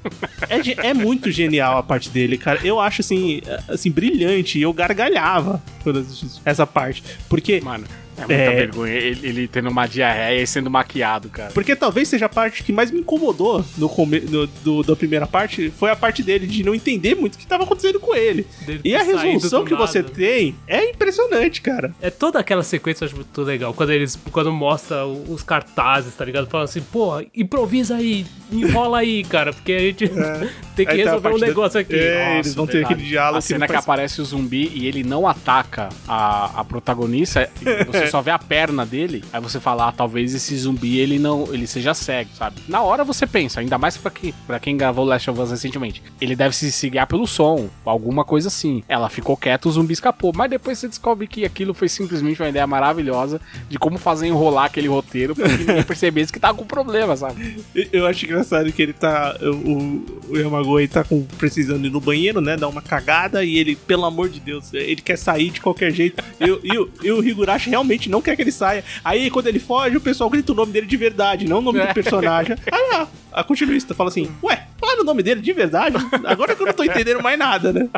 É muito genial a parte dele, cara. Eu acho assim brilhante. Eu gargalhava quando assisti essa parte. Porque. Mano, é muita vergonha ele tendo uma diarreia e sendo maquiado, cara. Porque talvez seja a parte que mais me incomodou da primeira parte. Foi a parte dele de não entender muito o que estava acontecendo com ele. E a resolução que você tem é impressionante, cara. É toda aquela sequência, eu acho muito legal. Quando mostra os cartazes, tá ligado? Falando assim, pô, improvisa aí, enrola aí, cara. Porque a gente tem que resolver um negócio aqui. Nossa, eles vão ter aquele diálogo. A cena que aparece o zumbi e ele não ataca a protagonista, você só vê a perna dele, aí você fala, talvez esse zumbi ele seja cego, sabe? Na hora você pensa, ainda mais pra quem gravou Last of Us recentemente, ele deve se guiar pelo som, alguma coisa assim. Ela ficou quieta, o zumbi escapou, mas depois você descobre que aquilo foi simplesmente uma ideia maravilhosa de como fazer enrolar aquele roteiro pra que ninguém percebesse que tava com problema, sabe? Eu acho engraçado que ele tá, o Yamagoi tá precisando ir no banheiro, né, dar uma cagada, e ele, pelo amor de Deus, ele quer sair de qualquer jeito, e o Higurashi realmente não quer que ele saia. Aí quando ele foge, o pessoal grita o nome dele de verdade, não o nome do personagem. Aí a continuista fala assim, ué, fala o nome dele de verdade? Agora que eu não tô entendendo mais nada, né?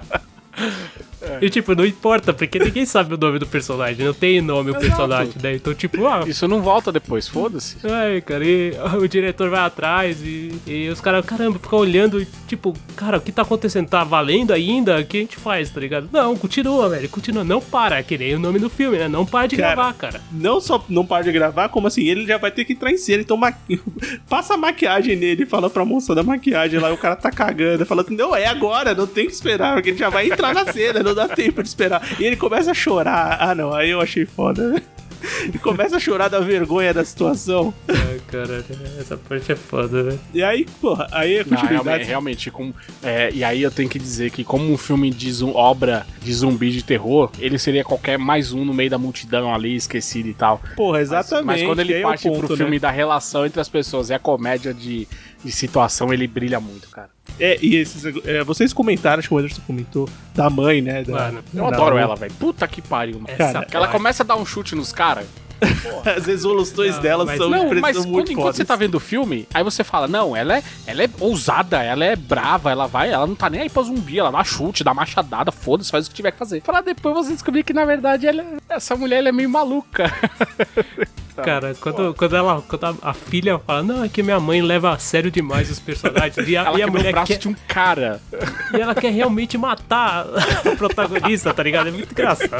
E tipo, não importa, porque ninguém sabe o nome do personagem, não tem nome o personagem, né? Então, tipo, isso não volta depois, foda-se. Cara, e o diretor vai atrás e os caras, caramba, ficam olhando e tipo, cara, o que tá acontecendo? Tá valendo ainda? O que a gente faz, tá ligado? Não, continua, velho, continua, não para, que nem o nome do filme, né? Não para de gravar, cara. Não só não para de gravar, como assim, ele já vai ter que entrar em cena, então passa a maquiagem nele, fala pra moça da maquiagem lá, o cara tá cagando, fala assim, não, é agora, não tem que esperar, porque ele já vai entrar na cena, não dá tempo de esperar. E ele começa a chorar. Ah, não, aí eu achei foda. Ele começa a chorar da vergonha da situação. Cara, essa parte é foda, né? E aí, porra, aí é continuidade. Realmente, e aí eu tenho que dizer que como um filme de obra de zumbi de terror, ele seria qualquer mais um no meio da multidão ali, esquecido e tal. Porra, exatamente. Mas quando ele parte pro filme, né, da relação entre as pessoas e a comédia de situação, ele brilha muito, cara. E vocês comentaram, acho que o Anderson comentou, da mãe, né? Mano, eu adoro ela, velho. Puta que pariu, mano. Cara, ela começa a dar um chute nos caras. As resoluções dela são mas muito enquanto você tá vendo o filme, aí você fala, não, ela é ousada, ela é brava, ela não tá nem aí pra zumbi, ela dá chute, dá machadada, foda-se, faz o que tiver que fazer. Pra depois você descobrir que, na verdade, essa mulher é meio maluca. Cara, quando a filha fala, não, é que minha mãe leva a sério demais os personagens. E a mulher o braço de um cara. E ela quer realmente matar o protagonista, tá ligado? É muito engraçado, velho.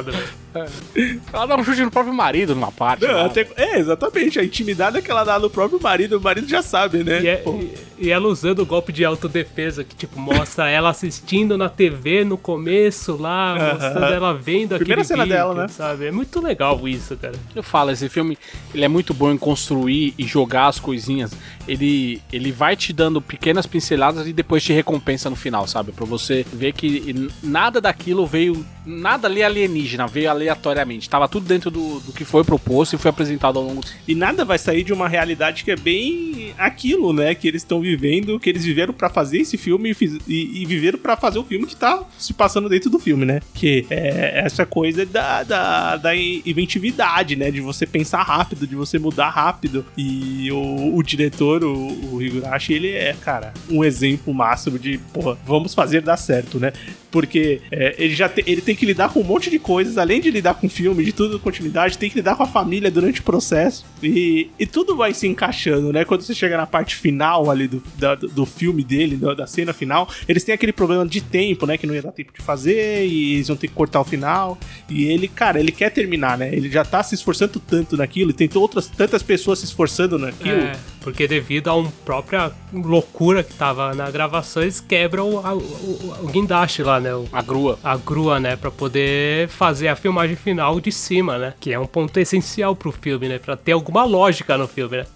Ela dá um chute no próprio marido numa parte. Não, exatamente. A intimidade que ela dá no próprio marido, o marido já sabe, né? E ela usando o golpe de autodefesa, que tipo, mostra ela assistindo na TV no começo lá, mostrando ela vendo aquele primeira cena vídeo, dela, né? Sabe? É muito legal isso, cara. Eu falo, esse filme ele é muito bom em construir e jogar as coisinhas. Ele vai te dando pequenas pinceladas e depois te recompensa no final, sabe? Pra você ver que nada daquilo veio, nada ali alienígena, veio aleatoriamente. Tava tudo dentro do que foi proposto e foi apresentado ao longo do... E nada vai sair de uma realidade que é bem aquilo, né? Que eles estão vivendo, que eles viveram pra fazer esse filme e viveram pra fazer o filme que tá se passando dentro do filme, né? Que é essa coisa da inventividade, né? De você pensar rápido, de você mudar rápido. E o diretor, o Higurashi, ele é, cara, um exemplo máximo de, porra, vamos fazer dar certo, né? Porque ele tem que lidar com um monte de coisas, além de lidar com o filme, de tudo, continuidade, tem que lidar com a família durante o processo. E tudo vai se encaixando, né? Quando você chega na parte final ali do filme dele, da cena final, eles têm aquele problema de tempo, né? Que não ia dar tempo de fazer, e eles vão ter que cortar o final. E ele, cara, ele quer terminar, né? Ele já tá se esforçando tanto naquilo, e tem tantas pessoas se esforçando naquilo. Porque devido a uma própria loucura que tava na gravação, eles quebram o guindaste lá, né? A grua. A grua, né? Pra poder fazer a filmagem final de cima, né? Que é um ponto essencial pro filme, né? Pra ter alguma lógica no filme, né?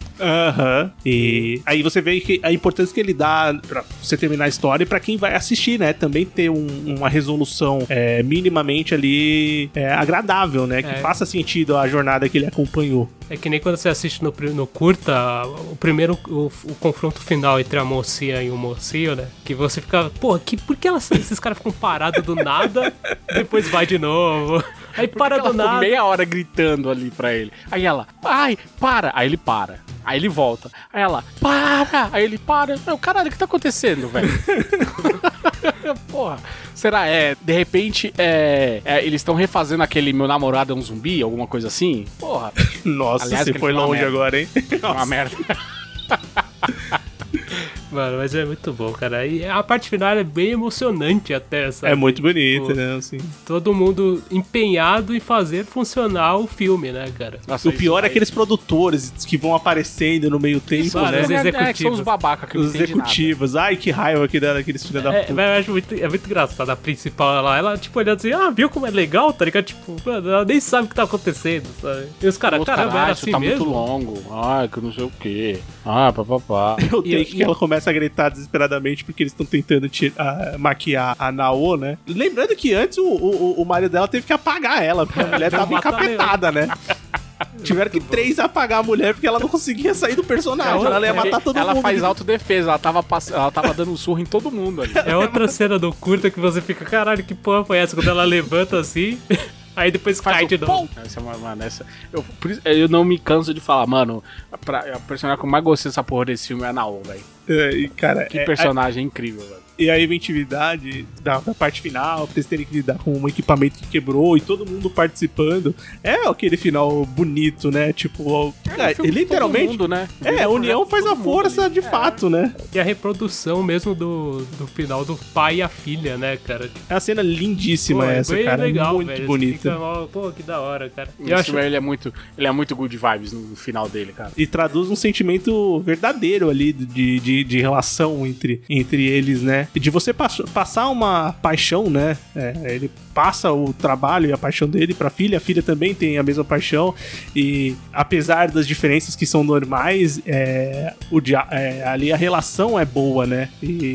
E aí você vê que a importância que ele dá pra você terminar a história e pra quem vai assistir, né? Também ter uma resolução minimamente ali agradável, né? Que faça sentido a jornada que ele acompanhou. É que nem quando você assiste no curta, o confronto final entre a mocinha e o mocinho, né? Que você fica, pô, por que esses caras ficam parados do nada, depois vai de novo? Aí para do nada. Meia hora gritando ali pra ele. Aí ela, ai, para! Aí ele para. Aí ele volta. Aí ela, para! Aí ele para. Meu, caralho, o que tá acontecendo, velho? Porra. Será? De repente, eles estão refazendo aquele Meu Namorado é um Zumbi? Alguma coisa assim? Porra. Nossa, aliás, você foi longe agora, hein? É uma merda. Mano, mas é muito bom, cara. E a parte final é bem emocionante até, sabe? É muito bonita, né? Assim. Todo mundo empenhado em fazer funcionar o filme, né, cara? Nossa, o pior é aqueles produtores que vão aparecendo no meio tempo, isso, né? Os executivos. São os babacas que não os executivos. Nada. Ai, que raiva que dá daqueles filhos da puta. Mas eu acho muito engraçado. A principal lá, ela, tipo, olhando assim, viu como é legal, tá ligado? Tipo, mano, ela nem sabe o que tá acontecendo, sabe? E os caras, caramba, era assim tá mesmo? Muito longo. Ai, que não sei o quê. Papapá. Eu tenho que ela começa a gritar desesperadamente porque eles estão tentando maquiar a Nao, né? Lembrando que antes o marido dela teve que apagar ela, porque a mulher tava encapetada, né? Tiveram que 3 apagar a mulher porque ela não conseguia sair do personagem. Ela ia matar todo mundo. Ela faz autodefesa, ela tava dando um surro em todo mundo ali. É outra cena do curta que você fica, caralho, que porra foi essa? Quando ela levanta assim... Aí depois cai de novo. Eu não me canso de falar, mano. A personagem que eu mais gostei dessa porra desse filme é a Nao, velho. Que personagem incrível, velho. E a inventividade da parte final, pra eles terem que lidar com um equipamento que quebrou e todo mundo participando. É aquele final bonito, né? Tipo, literalmente. Mundo, né? A união faz a força de fato, né? E a reprodução mesmo do final do pai e a filha, né, cara? É uma cena lindíssima essa, cara. Legal, muito velho. bonita. Pô, que da hora, cara. Ele é muito good vibes no final dele, cara. E traduz um sentimento verdadeiro ali de relação entre eles, né? De você passar uma paixão, né? Ele passa o trabalho e a paixão dele pra filha, a filha também tem a mesma paixão, e apesar das diferenças que são normais, ali a relação é boa, né?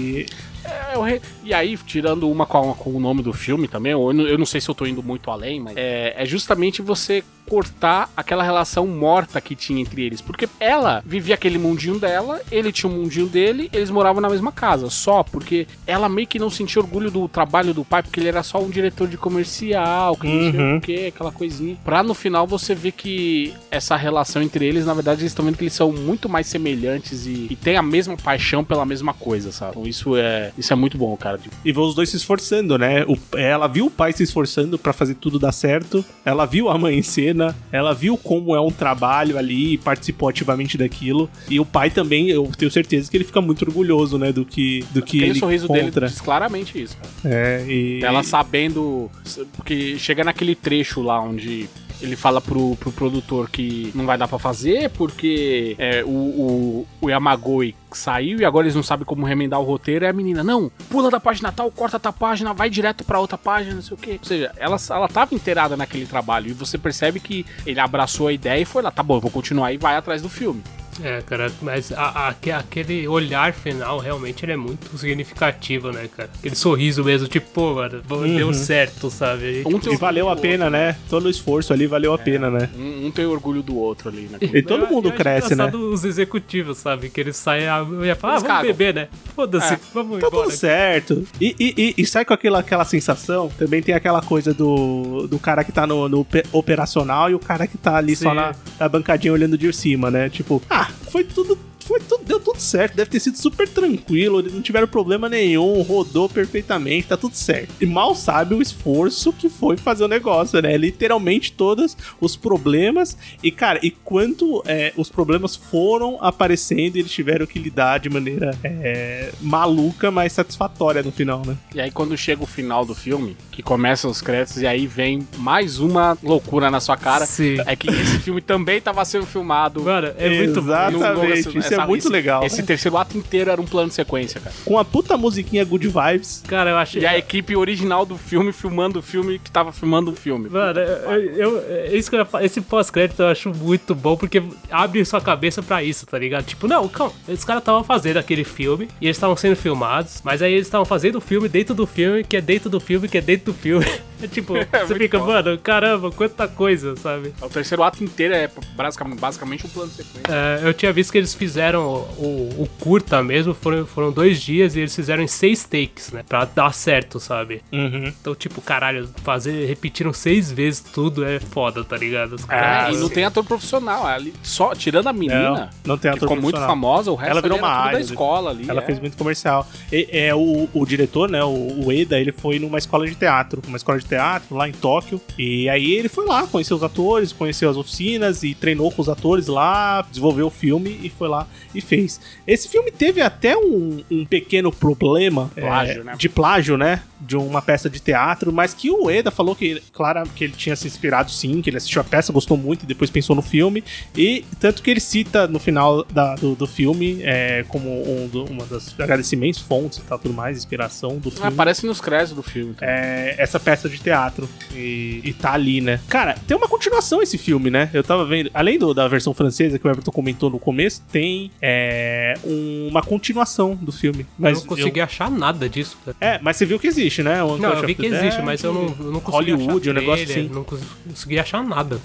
E aí, tirando uma com o nome do filme também, eu não sei se eu tô indo muito além, mas é justamente você cortar aquela relação morta que tinha entre eles. Porque ela vivia aquele mundinho dela, ele tinha um mundinho dele, eles moravam na mesma casa. Só porque ela meio que não sentia orgulho do trabalho do pai, porque ele era só um diretor de comercial, que não sei o que, aquela coisinha. Pra no final você ver que essa relação entre eles, na verdade, eles estão vendo que eles são muito mais semelhantes e têm a mesma paixão pela mesma coisa, sabe? Então isso é muito bom, cara. E vão os dois se esforçando, né? Ela viu o pai se esforçando pra fazer tudo dar certo, ela viu a mãe em cena, noturna, ela viu como é um trabalho ali, participou ativamente daquilo, e o pai também, eu tenho certeza que ele fica muito orgulhoso, né, do que Aquele ele sorriso contra. dele diz claramente isso, cara. E... Ela sabendo, porque chega naquele trecho lá onde ele fala pro produtor que não vai dar pra fazer porque o Yamagoi saiu e agora eles não sabem como remendar o roteiro. E a menina, não, pula da página tal, corta da página, vai direto pra outra página, não sei o quê. Ou seja, ela tava inteirada naquele trabalho e você percebe que ele abraçou a ideia e foi lá, tá bom, eu vou continuar e vai atrás do filme. Cara, mas aquele olhar final realmente ele é muito significativo, né, cara? Aquele sorriso mesmo, tipo, pô, mano, deu certo, sabe? E valeu a pena, né? Todo o esforço ali valeu a pena, né? Um tem orgulho do outro ali, né? E todo mundo cresce, né? Os executivos, sabe? Que eles saem e falam, vamos beber, né? Foda-se, vamos tá embora. Tudo certo. E sai com aquela sensação, também tem aquela coisa do cara que tá no operacional e o cara que tá ali só na bancadinha olhando de cima, né? Tipo, deu tudo certo, deve ter sido super tranquilo, eles não tiveram problema nenhum, rodou perfeitamente, tá tudo certo. E mal sabe o esforço que foi fazer o negócio, né? Literalmente todos os problemas, e cara, e quanto os problemas foram aparecendo e eles tiveram que lidar de maneira maluca, mas satisfatória no final, né? E aí quando chega o final do filme, que começam os créditos e aí vem mais uma loucura na sua cara, é que esse filme também tava sendo filmado. Mano, é muito bom. Exatamente, isso é muito legal. Esse terceiro ato inteiro era um plano de sequência, cara. Com a puta musiquinha Good Vibes. Cara, eu achei... E a equipe original do filme filmando o filme que tava filmando o filme. Mano, esse pós-crédito eu acho muito bom, porque abre sua cabeça pra isso, tá ligado? Tipo, não, calma, os caras estavam fazendo aquele filme, e eles estavam sendo filmados, mas aí eles estavam fazendo o filme dentro do filme, que é dentro do filme, que é dentro do filme. É tipo, você fica, mano, caramba, quanta coisa, sabe? O terceiro ato inteiro é basicamente um plano de sequência. Eu tinha visto que eles fizeram o curta mesmo, foram 2 dias e eles fizeram em 6 takes, né? Pra dar certo, sabe? Então, tipo, caralho, repetiram 6 vezes tudo é foda, tá ligado? Os caras, e não tem ator profissional. Ali, só tirando a menina, não tem ator que ficou muito famosa, o resto ela virou uma tudo área da escola ali. Ela fez muito comercial. O diretor, né? O Eda, ele foi numa escola de teatro lá em Tóquio. E aí ele foi lá, conheceu os atores, conheceu as oficinas e treinou com os atores lá, desenvolveu o filme e foi lá e fez. Esse filme teve até um pequeno problema de plágio, né? De uma peça de teatro, mas que o Eda falou que, claro, que ele tinha se inspirado sim, que ele assistiu a peça, gostou muito e depois pensou no filme, e tanto que ele cita no final do filme como uma das agradecimentos, fontes e tal, tudo mais, inspiração do filme. Aparece nos créditos do filme. Essa peça de teatro e tá ali, né? Cara, tem uma continuação esse filme, né? Eu tava vendo, além da versão francesa que o Everton comentou no começo, tem uma continuação do filme. Mas eu não consegui achar nada disso, cara. Mas você viu que existe, né? Não, eu vi que existe, mas eu não consegui Hollywood, achar um negócio assim. Não consegui achar nada.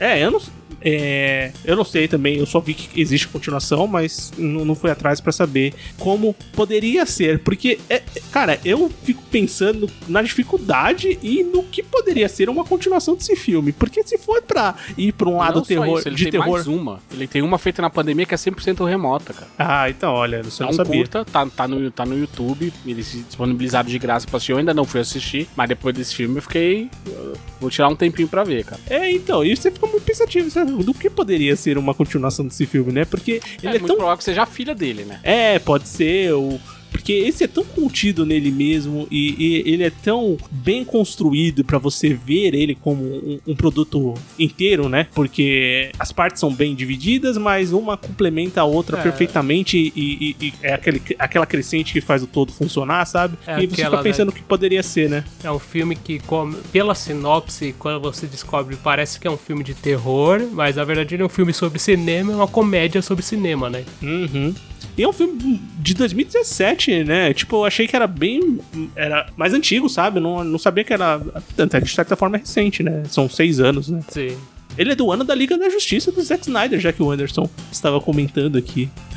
Eu não sei também, eu só vi que existe continuação, mas não fui atrás pra saber como poderia ser, porque, cara, eu fico pensando na dificuldade e no que poderia ser uma continuação desse filme, porque se for pra ir pra um lado terror, isso, ele de tem terror... mais uma. Ele tem uma feita na pandemia que é 100% remota, cara. Ah, então, olha, você não sabia. Curta, tá no YouTube, eles disponibilizaram de graça pra assistir, eu ainda não fui assistir, mas depois desse filme vou tirar um tempinho pra ver, cara. Então, e você fica muito pensativo, sabe, do que poderia ser uma continuação desse filme, né, porque ele é muito tão... provável que seja a filha dele, né? Pode ser, porque esse é tão contido nele mesmo e ele é tão bem construído pra você ver ele como um produto inteiro, né? Porque as partes são bem divididas, mas uma complementa a outra perfeitamente e é aquela crescente que faz o todo funcionar, sabe? E você fica pensando o que poderia ser, né? É um filme que, pela sinopse, quando você descobre, parece que é um filme de terror, mas na verdade ele é um filme sobre cinema, é uma comédia sobre cinema, né? E é um filme de 2017, né? Tipo, eu achei que era mais antigo, sabe? Não sabia que era... Tanto é que de certa forma é recente, né? São 6 anos, né? Sim. Ele é do ano da Liga da Justiça do Zack Snyder, já que o Anderson estava comentando aqui.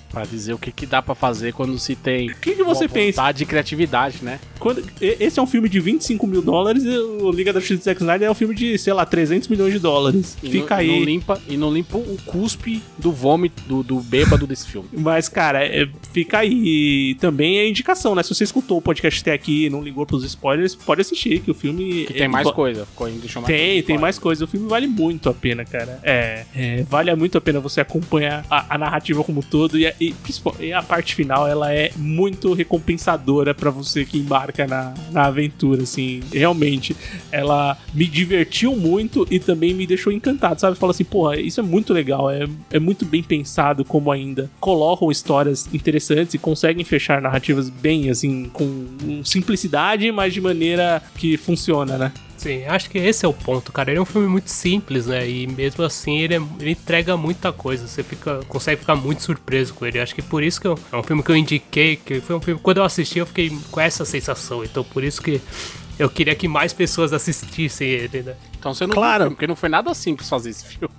Pra dizer o que dá pra fazer quando se tem... O que você pensa? Vontade de criatividade, né? Esse é um filme de $25 mil e o Liga da Justiça do Zack Snyder é um filme de, sei lá, $300 milhões. Fica aí. E não limpa o cuspe do vômito, do bêbado desse filme. Mas, cara, fica aí. Também é indicação, né? Se você escutou o podcast até aqui e não ligou pros spoilers, pode assistir, que o filme... Que tem mais coisa. Tem mais coisa. O filme vale muito a pena, cara. Vale muito a pena você acompanhar a narrativa como um todo e a parte final, ela é muito recompensadora pra você que embarca na aventura, assim. Realmente, ela me divertiu muito e também me deixou encantado, sabe? Fala assim, porra, isso é muito legal, é muito bem pensado como ainda colocam histórias interessantes e conseguem fechar narrativas bem, assim, com simplicidade, mas de maneira que funciona, né? Sim, acho que esse é o ponto, cara. Ele é um filme muito simples, né? E mesmo assim ele entrega muita coisa. Você consegue ficar muito surpreso com ele. Acho que por isso que é um filme que eu indiquei, que foi um filme, quando eu assisti, eu fiquei com essa sensação. Então por isso que eu queria que mais pessoas assistissem ele, né? Então você não viu, porque não foi nada simples fazer esse filme.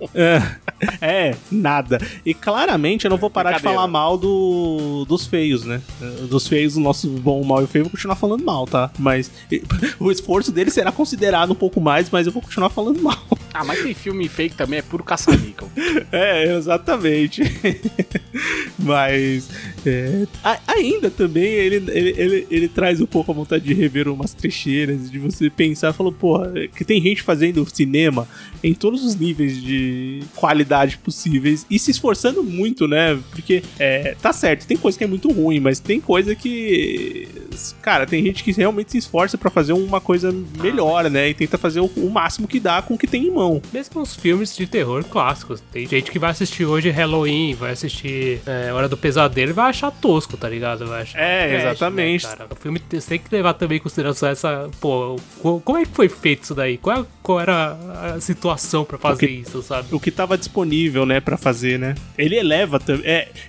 Nada. E claramente eu não vou parar de falar mal dos feios, né? Dos feios, o nosso bom, o mal e o feio, eu vou continuar falando mal, tá? Mas o esforço dele será considerado um pouco mais, mas eu vou continuar falando mal. Ah, mas tem filme fake também, é puro caça-níquel. Exatamente. Mas ainda também ele traz um pouco a vontade de rever umas trecheiras, de você pensar, falou, porra, que tem gente fazendo cinema em todos os níveis de qualidade possíveis e se esforçando muito, né? Porque tá certo, tem coisa que é muito ruim, mas tem coisa que, cara, tem gente que realmente se esforça pra fazer uma coisa melhor, né? E tenta fazer o máximo que dá com o que tem em mão. Mesmo os filmes de terror clássicos. Tem gente que vai assistir hoje Halloween, vai assistir Hora do Pesadelo e vai achar tosco, tá ligado? Vai achar exatamente. Né, cara? O filme tem que levar também em consideração essa... Pô, como é que foi feito isso daí? Qual era a situação pra fazer isso, sabe? O que tava disponível, né, pra fazer, né? Ele eleva também...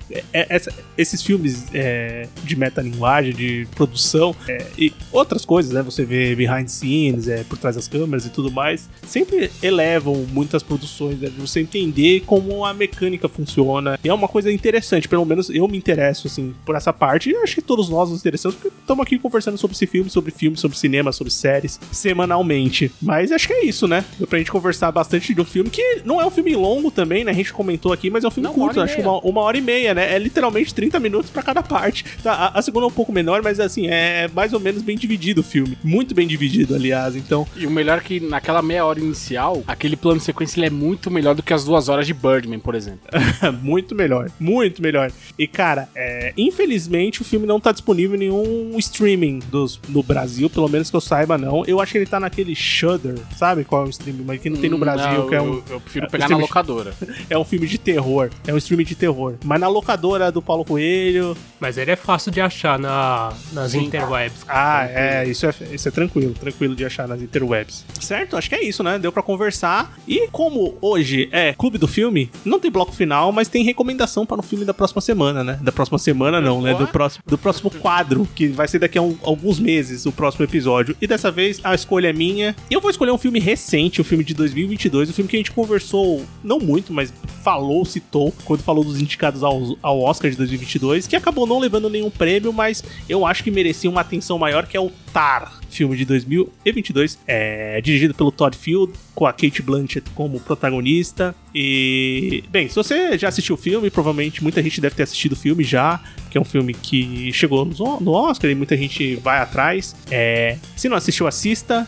esses filmes de metalinguagem, de produção e outras coisas, né? Você vê behind the scenes, por trás das câmeras e tudo mais, sempre elevam muitas produções, né, de você entender como a mecânica funciona. E é uma coisa interessante, pelo menos eu me interesso, assim, por essa parte. E acho que todos nós nos interessamos, porque estamos aqui conversando sobre esse filme, sobre cinema, sobre séries, semanalmente. Mas acho que é isso, né? Deu pra gente conversar bastante do filme, que não é um filme longo também, né? A gente comentou aqui, mas é um filme curto, acho que uma hora e meia, né? É literalmente 30 minutos pra cada parte. Tá, a segunda é um pouco menor, mas assim, é mais ou menos bem dividido o filme. Muito bem dividido, aliás, então... E o melhor é que naquela meia hora inicial, aquele plano de sequência ele é muito melhor do que as 2 horas de Birdman, por exemplo. Muito melhor, muito melhor. E cara, infelizmente o filme não tá disponível em nenhum streaming no Brasil, pelo menos que eu saiba não. Eu acho que ele tá naquele Shudder, sabe qual é o streaming, mas que não tem no Brasil, não, que eu prefiro pegar na locadora. É um filme de terror, é um streaming de terror. Mas na locadora do Paulo Coelho... Mas ele é fácil de achar nas interwebs. Isso é tranquilo de achar nas interwebs. Certo? Acho que é isso, né? Deu pra conversar. E como hoje é Clube do Filme, não tem bloco final, mas tem recomendação para o filme da próxima semana, né? Da próxima semana não, né? Do próximo quadro, que vai ser daqui a alguns meses, o próximo episódio. E dessa vez a escolha é minha. E eu vou escolher um filme recente, um filme de 2022, um filme que a gente conversou, não muito, mas citou, quando falou dos indicados ao Oscar de 2022, que acabou não levando nenhum prêmio, mas eu acho que merecia uma atenção maior, que é o Tar, filme de 2022, dirigido pelo Todd Field, com a Cate Blanchett como protagonista. E, bem, se você já assistiu o filme, provavelmente muita gente deve ter assistido o filme já, que é um filme que chegou no Oscar e muita gente vai atrás. Se não assistiu, assista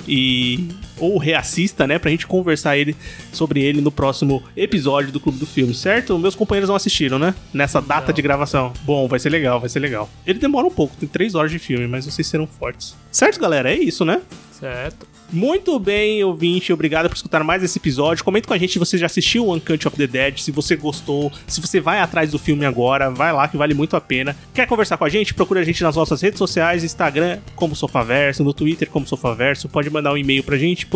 ou reassista, né, pra gente conversar sobre ele no próximo episódio do Clube do Filme, certo? Meus companheiros não assistiram, né? Nessa data de gravação. Bom, vai ser legal. Ele demora um pouco, tem 3 horas de filme, mas vocês serão fortes. Certo, galera? É isso, né? Certo. Muito bem, ouvinte, obrigado por escutar mais esse episódio. Comenta com a gente se você já assistiu o Uncut of the Dead, se você gostou, se você vai atrás do filme agora, vai lá que vale muito a pena. Quer conversar com a gente? Procura a gente nas nossas redes sociais, Instagram como Sofaverso, no Twitter como Sofaverso, pode mandar um e-mail pra gente,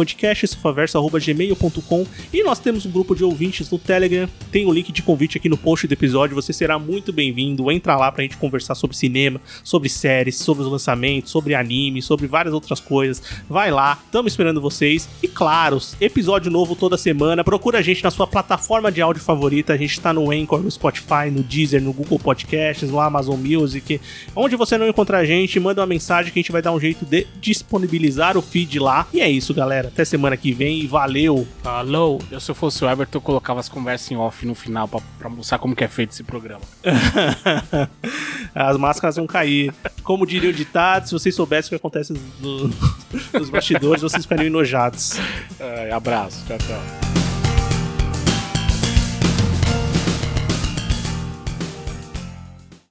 podcastsofaverso@gmail.com, e nós temos um grupo de ouvintes no Telegram, tem o link de convite aqui no post do episódio, você será muito bem-vindo, entra lá pra gente conversar sobre cinema, sobre séries, sobre os lançamentos, sobre anime, sobre várias outras coisas. vai lá, estamos esperando vocês. E claro, episódio novo toda semana. Procura a gente na sua plataforma de áudio favorita. A gente tá no Anchor, no Spotify, no Deezer, no Google Podcasts, no Amazon Music. Onde você não encontrar a gente, manda uma mensagem que a gente vai dar um jeito de disponibilizar o feed lá. E é isso, galera. Até semana que vem e valeu! Falou! Se eu fosse o Everton, eu colocava as conversas em off no final pra mostrar como que é feito esse programa. As máscaras vão cair. Como diria o ditado, se vocês soubessem o que acontece nos bastidores, vocês ficariam enojados. Abraço, tchau, tchau.